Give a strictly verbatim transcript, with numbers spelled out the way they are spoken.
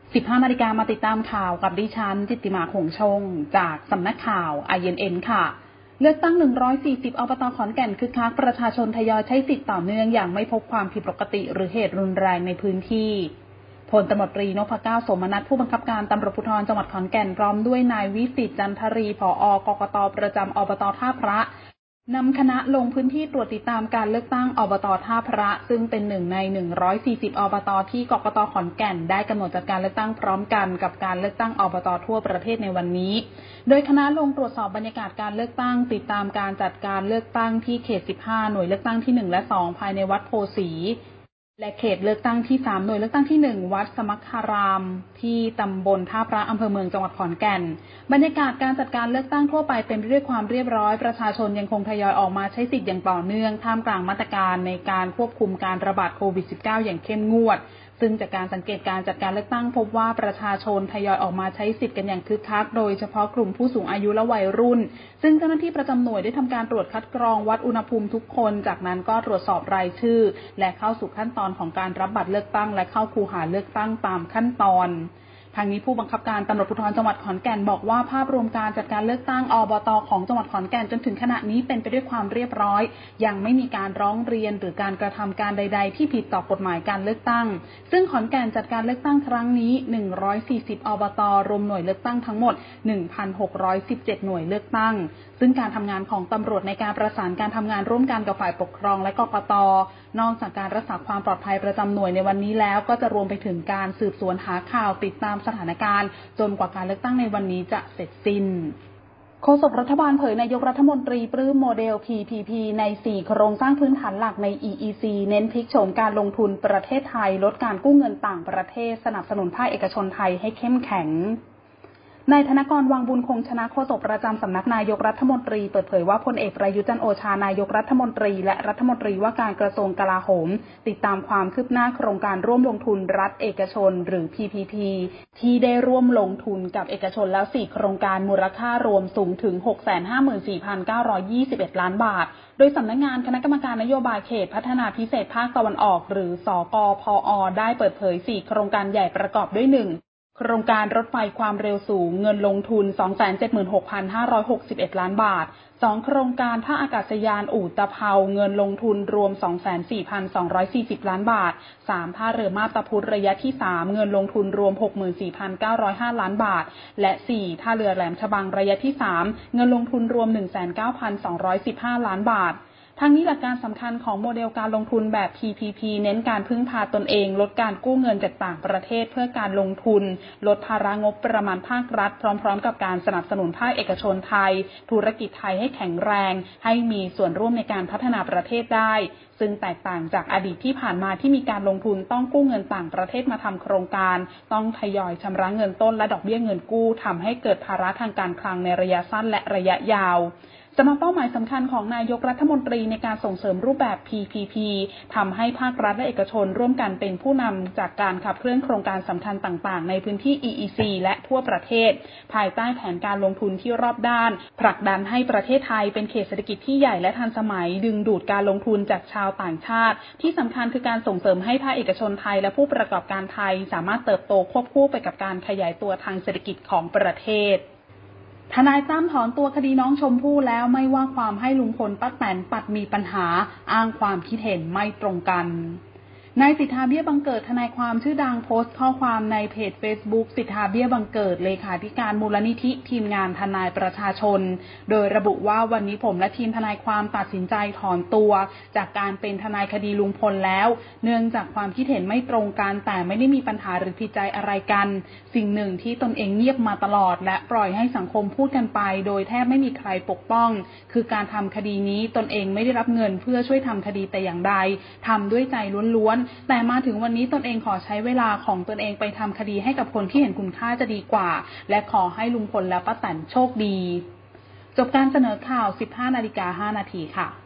สิบห้านาฬิกามาติดตามข่าวกับดิฉันจิตติมาคงชงจากสำนักข่าว ไอ เอ็น เอ็น ค่ะเลือกตั้งหนึ่งร้อยสี่สิบอบต.ขอนแก่นคึกคักประชาชนทยอยใช้สิทธิ์ต่อเนื่องอย่างไม่พบความผิดปกติหรือเหตุรุนแรงในพื้นที่พลตำรวจตรีนพเก้าโสมนัสผู้บังคับการตำรวจภูธรจังหวัดขอนแก่นพร้อมด้วยนายวิสิตจันทรีผอ.กกต.ประจำอบต.ท่าพระนำคณะลงพื้นที่ตรวจติดตามการเลือกตั้งอบต.ท่าพระซึ่งเป็นหนึ่งในหนึ่งร้อยสี่สิบอบต.ที่กกต.ขอนแก่นได้กำหนดจัดการเลือกตั้งพร้อมกันกับการเลือกตั้งอบต.ทั่วประเทศในวันนี้โดยคณะลงตรวจสอบบรรยากาศการเลือกตั้งติดตามการจัดการเลือกตั้งที่เขตสิบห้าหน่วยเลือกตั้งที่หนึ่งและสองภายในวัดโพสีและเขตเลือกตั้งที่สามหน่วยเลือกตั้งที่หนึ่งวัดสมัคคารามที่ตำบลท่าพระอำเภอเมืองจังหวัดขอนแก่นบรรยากาศการจัดการเลือกตั้งทั่วไปเป็นไปด้วยความเรียบร้อยประชาชนยังคงทยอยออกมาใช้สิทธิ์อย่างต่อเนื่องท่ามกลางมาตรการในการควบคุมการระบาดโควิด สิบเก้า อย่างเข้มงวดซึ่งจากการสังเกตการจัดการเลือกตั้งพบว่าประชาชนทยอยออกมาใช้สิทธิ์กันอย่างคึกคักโดยเฉพาะกลุ่มผู้สูงอายุและวัยรุ่นซึ่งเจ้าหน้าที่ประจำหน่วยได้ทำการตรวจคัดกรองวัดอุณหภูมิทุกคนจากนั้นก็ตรวจสอบรายชื่อและเข้าสู่ขั้นตอนของการรับบัตรเลือกตั้งและเข้าคูหาเลือกตั้งตามขั้นตอนทางนี้ผู้บังคับการตำรวจภูธรจังหวัดขอนแก่นบอกว่าภาพรวมการจัดการเลือกตั้งอบต.ของจังหวัดขอนแก่นจนถึงขณะนี้เป็นไปด้วยความเรียบร้อยยังไม่มีการร้องเรียนหรือการกระทำการใดๆที่ผิดต่อกฎหมายการเลือกตั้งซึ่งขอนแก่นจัดการเลือกตั้งครั้งนี้หนึ่งร้อยสี่สิบอบต.รวมหน่วยเลือกตั้งทั้งหมด หนึ่งพันหกร้อยสิบเจ็ด หน่วยเลือกตั้งซึ่งการทำงานของตำรวจในการประสานการทำงานร่วมกันกับฝ่ายปกครองและกกต.นอกจากการรักษาความปลอดภัยประจำหน่วยในวันนี้แล้วก็จะรวมไปถึงการสืบสวนหาข่าวติดตามสถานการณ์จนกว่าการเลือกตั้งในวันนี้จะเสร็จสิ้นโฆษกรัฐบาลเผยนายกรัฐมนตรีปลื้มโมเดล พี พี พี ในสี่โครงสร้างพื้นฐานหลักใน อี อี ซี เน้นพลิกโฉมการลงทุนประเทศไทยลดการกู้เงินต่างประเทศสนับสนุนภาคเอกชนไทยให้เข้มแข็งนายธนกร วังบุญคงชนะโฆษกประจำสำนักนายกรัฐมนตรีเปิดเผยว่าพลเอกประยุทธ์จันทร์โอชานายกรัฐมนตรีและรัฐมนตรีว่าการกระทรวงกลาโหมติดตามความคืบหน้าโครงการร่วมลงทุนรัฐเอกชนหรือ พี พี พี ที่ได้ร่วมลงทุนกับเอกชนแล้วสี่โครงการมูลค่ารวมสูงถึง หกแสนห้าหมื่นสี่พันเก้าร้อยยี่สิบเอ็ด ล้านบาทโดยสำนักงานคณะกรรมการนโยบายเขตพัฒนาพิเศษภาคตะวันออกหรือสกพอได้เปิดเผยสี่โครงการใหญ่ประกอบด้วยหนึ่งโครงการรถไฟความเร็วสูงเงินลงทุน สองแสนเจ็ดหมื่นหกพันห้าร้อยหกสิบเอ็ด ล้านบาทสองโครงการท่าอากาศยานอู่ตะเภาเงินลงทุนรวม สองแสนสี่พันสองร้อยสี่สิบ ล้านบาทสามท่าเรือมาบตาพุธระยะที่สามเงินลงทุนรวม หกหมื่นสี่พันเก้าร้อยห้า ล้านบาทและสี่ท่าเรือแหลมฉบังระยะที่สามเงินลงทุนรวม หนึ่งแสนเก้าพันสองร้อยสิบห้า ล้านบาททางนี้หลักการสำคัญของโมเดลการลงทุนแบบ พี พี พี เน้นการพึ่งพาตนเองลดการกู้เงินจากต่างประเทศเพื่อการลงทุนลดภาระงบประมาณภาครัฐพร้อมๆกับการสนับสนุนภาคเอกชนไทยธุรกิจไทยให้แข็งแรงให้มีส่วนร่วมในการพัฒนาประเทศได้ซึ่งแตกต่างจากอดีตที่ผ่านมาที่มีการลงทุนต้องกู้เงินต่างประเทศมาทำโครงการต้องทยอยชำระเงินต้นและดอกเบี้ยเงินกู้ทำให้เกิดภาระทางการคลังในระยะสั้นและระยะยาวสำหรับเป้าหมายสำคัญของนายกรัฐมนตรีในการส่งเสริมรูปแบบ พี พี พี ทำให้ภาครัฐและเอกชนร่วมกันเป็นผู้นำจากการขับเคลื่อนโครงการสำคัญต่างๆในพื้นที่ อี อี ซี และทั่วประเทศภายใต้แผนการลงทุนที่รอบด้านผลักดันให้ประเทศไทยเป็นเขตเศรษฐกิจที่ใหญ่และทันสมัยดึงดูดการลงทุนจากชาวต่างชาติที่สำคัญคือการส่งเสริมให้ภาคเอกชนไทยและผู้ประกอบการไทยสามารถเติบโตควบคู่ไปกับการขยายตัวทางเศรษฐกิจของประเทศทนายตั้มถอนตัวคดีน้องชมพู่แล้วไม่ว่าความให้ลุงพลป้าแตนปัดมีปัญหาอ้างความคิดเห็นไม่ตรงกันนายสิทธาเบี้ยบังเกิดทนายความชื่อดังโพสต์ข้อความในเพจ Facebook สิทธาเบี้ยบังเกิดเลขาธิการมูลนิธิทีมงานทนายประชาชนโดยระบุว่าวันนี้ผมและทีมทนายความตัดสินใจถอนตัวจากการเป็นทนายคดีลุงพลแล้วเนื่องจากความคิดเห็นไม่ตรงกันแต่ไม่ได้มีปัญหาหรือผิดใจอะไรกันสิ่งหนึ่งที่ตนเองเงียบมาตลอดและปล่อยให้สังคมพูดกันไปโดยแทบไม่มีใครปกป้องคือการทำคดีนี้ตนเองไม่ได้รับเงินเพื่อช่วยทำคดีแต่อย่างใดทำด้วยใจล้วนๆแต่มาถึงวันนี้ตนเองขอใช้เวลาของตนเองไปทำคดีให้กับคนที่เห็นคุณค่าจะดีกว่าและขอให้ลุงพลและป้าแตนโชคดีจบการเสนอข่าว สิบห้านาฬิกาห้านาทีค่ะ